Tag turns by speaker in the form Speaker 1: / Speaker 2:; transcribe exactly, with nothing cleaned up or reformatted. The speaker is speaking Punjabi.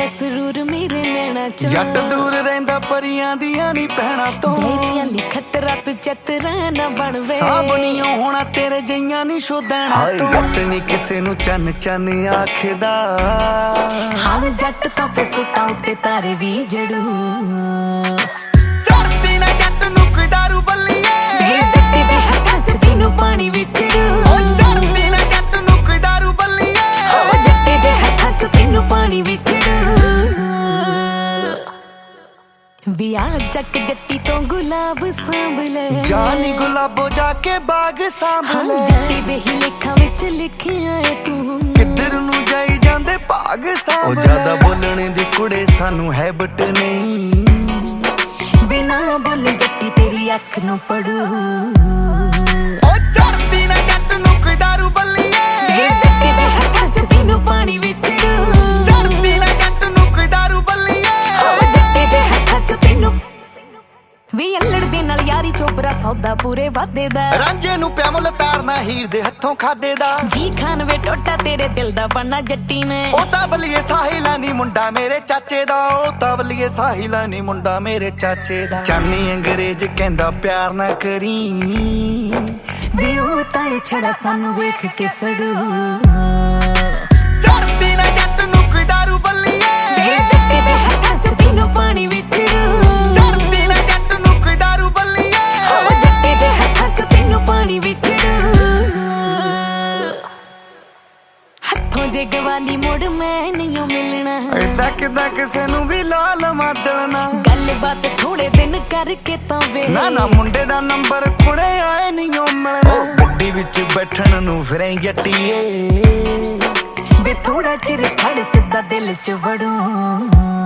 Speaker 1: ਸਰੂਰ ਮੇਰੇ ਨੈਣਾ ਚੋਂ
Speaker 2: ਜੱਟ ਦੂਰ ਰਹਿੰਦਾ ਪਰੀਆਂ ਦੀਆਂ ਨੀ ਪੈਣਾ ਤੋਂ
Speaker 1: ਤੇਰੀਆਂ ਲਈ ਖਤਰਾ ਤੂੰ ਚਤਰਾ ਨਾ ਬਣ ਵੇ
Speaker 2: ਸਾਬਣੀਆਂ ਹੋਣਾ ਤੇਰੇ ਜਈਆਂ ਨੀ ਸ਼ੋਧਣਾ ਤੋਂ ਜੱਟ ਨੀ ਕਿਸੇ ਨੂੰ ਚੰਨ ਚੰਨ ਆਖਦਾ
Speaker 1: ਹਾਂ ਜੱਟ ਤਾਂ ਫੇ ਸੁੱਟਾਂ ਉੱਤੇ ਤਾਰੇ ਵੀ ਜੜੂ
Speaker 2: ਚੜਦੀ ਨਾ ਜੱਟ ਨੂੰ ਕੋਈ ਦਾਰੂ ਬੱਲੀਏ
Speaker 1: ਵੇ ਜੱਟੇ ਦੇ ਹੱਥਾਂ ਚ ਤੈਨੂੰ ਪਾਣੀ ਵਿਚੜੂ
Speaker 2: ਉਹ ਚੜਦੀ ਨਾ ਜੱਟ ਨੂੰ ਕੋਈ ਦਾਰੂ ਬੱਲੀਏ
Speaker 1: ਉਹ ਜੱਟੇ ਦੇ ਹੱਥਾਂ ਚ ਤੈਨੂੰ ਪਾਣੀ ਵਿਚੜੂ ਵੀ ਆ ਜੱਟ ਜੱਟੀ ਤੋਂ ਗੁਲਾਬ ਸਾਂਭ ਲੈ
Speaker 2: ਜਾਨੀ ਗੁਲਾਬੋ ਜਾ ਕੇ ਬਾਗ ਸਾਂਭ ਲੈ
Speaker 1: ਜੱਟੀ ਦੇ ਹੀ ਲੇਖਾਂ ਵਿੱਚ ਲਿਖਿਆ ਏ ਤੂੰ
Speaker 2: ਕਿੱਧਰ ਨੂੰ ਜਾਈ ਜਾਂਦੇ ਭਾਗ ਸਾਂਭ ਲੈ ਉਹ ਜ਼ਿਆਦਾ ਬੋਲਣੇ ਦੀ ਕੁੜੇ ਸਾਨੂੰ ਹੈਬਿਟ ਨਹੀਂ
Speaker 1: ਬਿਨਾ ਬੋਲੇ ਜੱਟੀ ਤੇਰੀ ਅੱਖ ਨੂੰ ਪੜੂ
Speaker 2: ਉਹ ਚੜਦੀ ਨਾ ਜੱਟ ਨੂੰ ਕੋਈ ਦਾਰੂ ਬੱਲੀਏ
Speaker 1: ਵੇ ਜੱਟੀ ਦੇ ਹੱਥਾਂ ਚ ਤੈਨੂੰ ਪਾਣੀ ਵਿਚੜੂ
Speaker 2: ਚੜਦੀ ਨਾ ਜੱਟ ਨੂੰ ਕੋਈ ਦਾਰੂ ਬੱਲੀਏ
Speaker 1: ਉਹ ਜੱਟੀ ਦੇ ਹੱਥਾਂ ਚ ਤੈਨੂੰ ਵੀ ਅਲੜ ਦੇ ਨਾਲ ਯਾਰੀ ਚੋਬਰਾ ਸੌਦਾ ਪੂਰੇ ਵਾਦੇ ਦਾ
Speaker 2: ਰਾਂਝੇ ਨੂੰ ਪਿਆ ਮੁੱਲ ਤਾਰਨਾ ਹੀਰ ਦੇ ਹੱਥੋਂ ਖਾਦੇ ਦਾ
Speaker 1: ਜੀ ਖਾਨ ਵੇ ਟੋਟਾ ਤੇਰੇ ਦਿਲ ਦਾ ਬਣਨਾ ਜੱਟੀ ਨੇ
Speaker 2: ਉਹ ਤਾਂ ਬਲੀਏ ਸਾਹਿਲਾ ਨੀ ਮੁੰਡਾ ਮੇਰੇ ਚਾਚੇ ਦਾ ਉਹ ਤਾਂ ਬਲੀਏ ਸਾਹਿਲਾ ਨੀ ਮੁੰਡਾ ਮੇਰੇ ਚਾਚੇ ਦਾ ਚਾਨੀ ਅੰਗਰੇਜ਼ ਕਹਿੰਦਾ ਪਿਆਰ ਨਾ ਕਰੀ
Speaker 1: ਵੀ ਉਹ ਤਾਂ ਇਹ ਛੜਾ ਸਾਨੂੰ ਵੇਖ ਕੇ ਸੜੂ
Speaker 2: ਚੜਦੀ ਨਾ ਜੱਟ ਨੂੰ ਕੋਈ ਦਾਰੂ ਬੱਲੀਏ
Speaker 1: ਵੇ ਜੱਟੀ ਦੇ ਹੱਥਾਂ ਚ ਤੈਨੂੰ ਪਾਣੀ ਵਿਚੜੂ
Speaker 2: ਚੜਦੀ ਨਾ ਜੱਟ ਨੂੰ ਕੋਈ ਦਾਰੂ ਬੱਲੀਏ
Speaker 1: ਉਹ ਜੱਟੀ ਦੇ ਹੱਥਾਂ ਚ ਤੈਨੂੰ ਪਾਣੀ ਵਿਚੜੂ ਹੱਥੋਂ ਜੇ ਗਵਾਲੀ ਮੋੜ ਮੈਂ ਨਹੀਂ ਮਿਲਣਾ
Speaker 2: ਏਦਾਂ ਕਿਦਾਂ ਕਿਸੇ ਨੂੰ ਵੀ ਲਾਲ ਮਾਦਲਣਾ
Speaker 1: ਗੱਲਬਾਤ ਥੋੜੇ ਦਿਨ ਕਰਕੇ ਤਾਂ ਵੇ
Speaker 2: ਨਾ ਨਾ ਮੁੰਡੇ ਦਾ ਨੰਬਰ ਕੁੜੇ ਆਏ ਨਹੀਂ ਓ ਮਿਲਣਾ ਗੱਡੀ ਵਿੱਚ ਬੈਠਣ ਨੂੰ ਫਿਰੇ ਜੱਟੀਏ
Speaker 1: ਵੇ ਥੋੜਾ ਚਿਰ ਖੜ ਸਿੱਧਾ ਦਿਲ ਚ ਵੜੂ